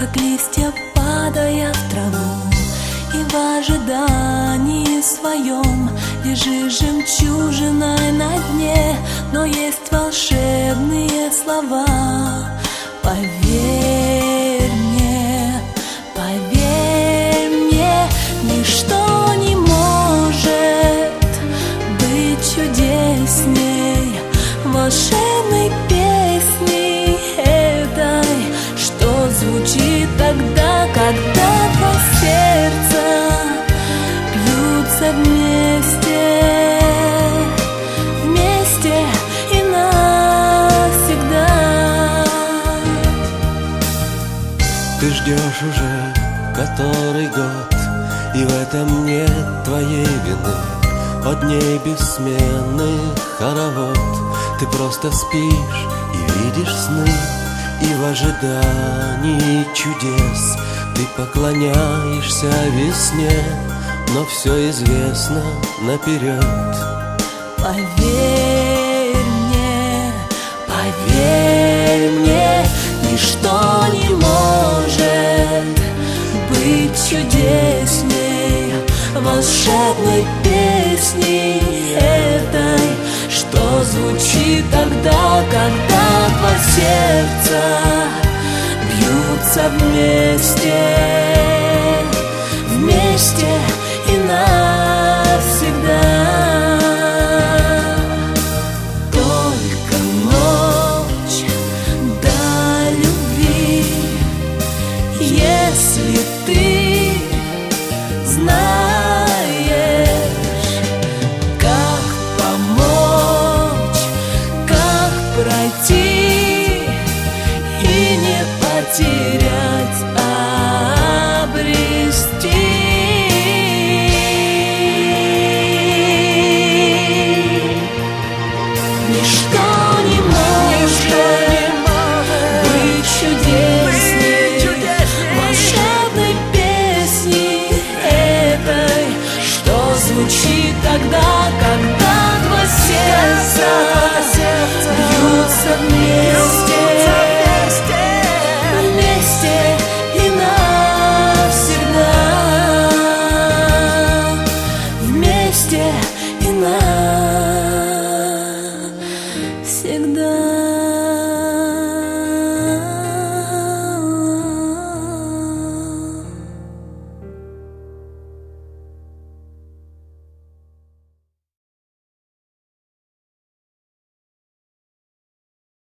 как листья падая в траву, и в ожидании своем лежишь жемчужиной на дне. Но есть волшебные слова. Поверь мне, ничто не может быть чудесней волшебной песни этой, что звучит тогда, когда два сердца бьются вместе, вместе и навсегда. Ты ждешь уже который год, и в этом нет твоей вины. От дней бессменных хоровод. Ты просто спишь и видишь сны, и в ожидании чудес ты поклоняешься весне, но все известно наперед. Поверь мне, ничто не может быть чудесней волшебной песни этой, что звучит тогда, когда два сердца бьются вместе, вместе и навсегда. Только ночь до любви, если ты знаешь, как помочь, как пройти и не потерять, а обрести. Ничто не может быть чудесней волшебной песни этой, что звучит тогда, когда два сердца бьются вместе, вместе и навсегда, вместе и навсегда.